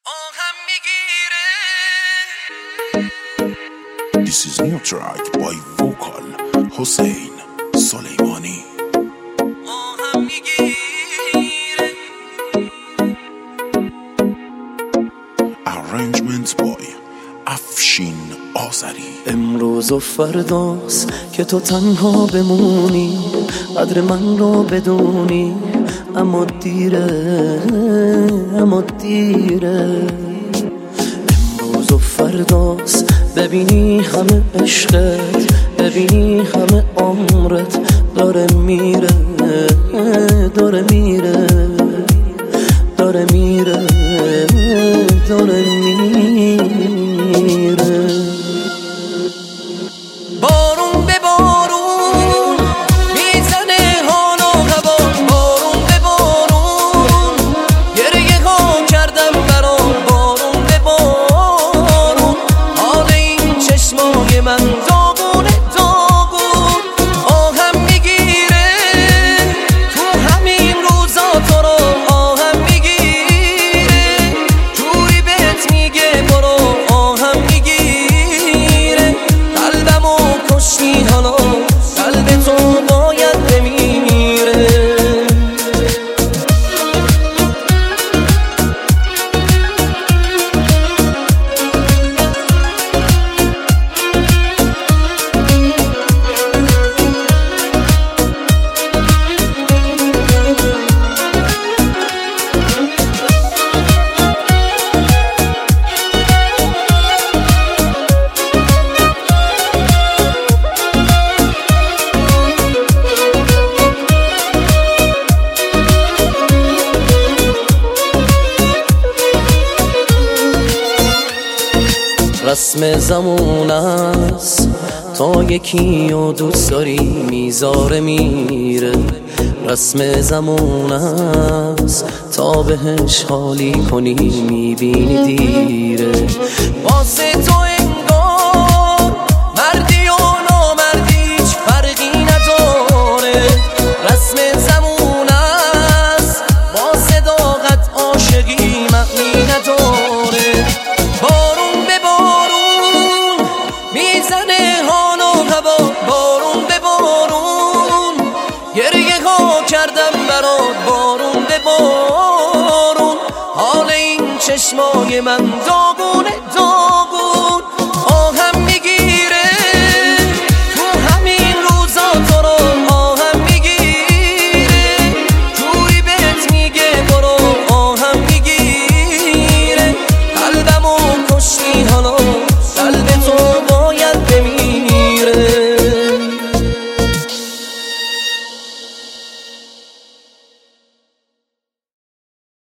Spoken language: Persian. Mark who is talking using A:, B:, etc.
A: This is new track by vocal Hussein Soleimani. Arrangements by افشین آذری.
B: امروز و فرداست که تو تنها بمونی، قدر من رو بدونی، اما دیره، اما دیره. امروز و فرداست ببینی همه عشقت، ببینی همه عمرت داره میره، داره میره، داره میره، داره میره. بارون به بارون میزنه حال و هوا، بارون به بارون گریه ها کردم برات، بارون به بارون حال این چشمای من داغونه داغون. آهم میگیره تو همین روزا تو رو، آهم میگیره جوری بهت میگه برو، آهم میگیره قلبمو کشتی حالا، قلب تو باید بمیره. رسم زمون است تا یکی و دوست داری میذاره میره، رسم زمون است تا بهش حالی کنی میبینی دیره. واسه تو انگار مردی و نامردی هیچ فرقی نداره، رسم زمون است با صداقت عاشقی معنی نداره. بارون به بارون میزنه حال و هوا، بارون به بارون گریه ها کردم برات، بارون به بارون حال این چشمای من داغونه داغون.